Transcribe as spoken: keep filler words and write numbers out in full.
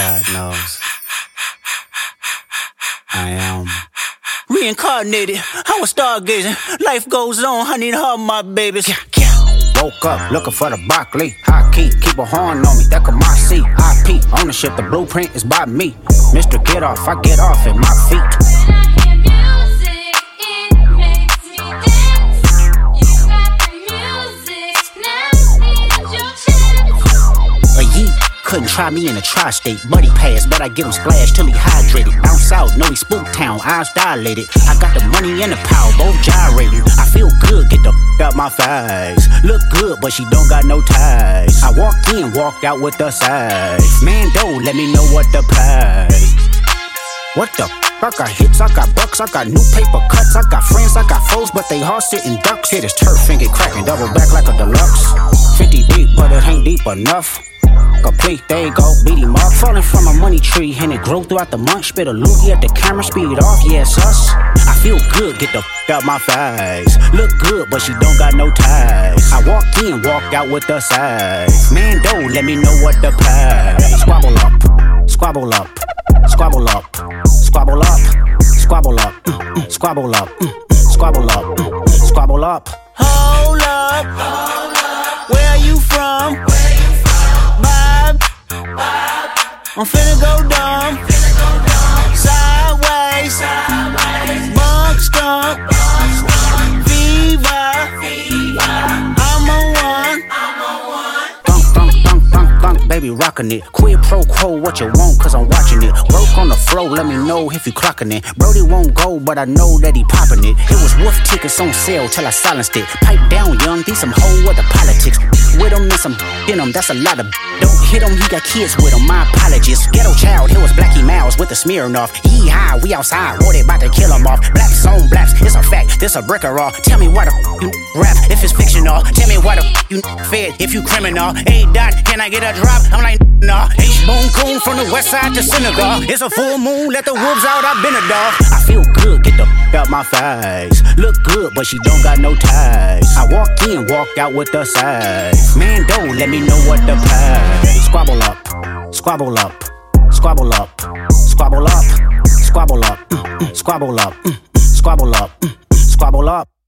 God knows. I am reincarnated. I was stargazing. Life goes on. I need all my babies. Yeah, yeah. Woke up looking for the broccoli. High key, keep a horn on me. That could my seat. I P ownership. The blueprint is by me. Mister Get Off, I get off at my feet. Couldn't try me in a tri-state. Buddy pass, but I get him splashed till he hydrated. Bounce out, know he spook town, eyes dilated. I got the money and the power, both gyrating. I feel good, get the f*** out my face. Look good, but she don't got no ties. I walked in, walked out with the size. Man, don't let me know what to pay. What the f***? I got hits, I got bucks, I got new paper cuts. I got friends, I got foes, but they hard sitting ducks. Hit his turf and get cracking, double back like a deluxe. fifty deep, but it ain't deep enough. Complete, there you go, beat him up. Falling from a money tree, and it grew throughout the month. Spit a loogie at the camera, speed off, yeah, it's us. I feel good, get the f*** out my face. Look good, but she don't got no ties. I walked in, walked out with the size. Man, don't let me know what to pay. Squabble up, squabble up, squabble up, squabble up, squabble up, mm-mm, squabble up, mm-mm, squabble up, mm-mm, squabble up. Hold up, hold up. Where are you from? I'm finna go dumb, sideways, bunk skunk, fever, I'm on one. Thunk, thunk, thunk, thunk, thunk, baby rockin' it. Quid pro quo, what you want, cause I'm watching it. Broke on the floor, let me know if you clockin' it. Brody won't go, but I know that he poppin' it. It was wolf tickets on sale till I silenced it. Pipe down, young, these some whole other politics. With him and some in him, that's a lot of. Don't hit him, he got kids with him, my apologies. Ghetto child, here was Blackie Miles with the Smirnoff. Yee high, we outside, war they about to kill him off. Blacks on blacks, it's a fact, this a brick or raw. Tell me why the f you rap if it's fictional. Tell me why the f you fed if you criminal. A dot, can I get a drop? I'm like, nah. H Boom Coon from the west side to Senegal. It's a full moon, let the wolves out, I've been a dog. I feel good, get the f out my face. Look good, but she don't got no ties. I walked in, walked out with the size. Man, don't let me know what to pay. Squabble up, squabble up, squabble up, squabble up, squabble up, mm-mm, squabble up, mm-mm, squabble up, mm-mm, squabble up.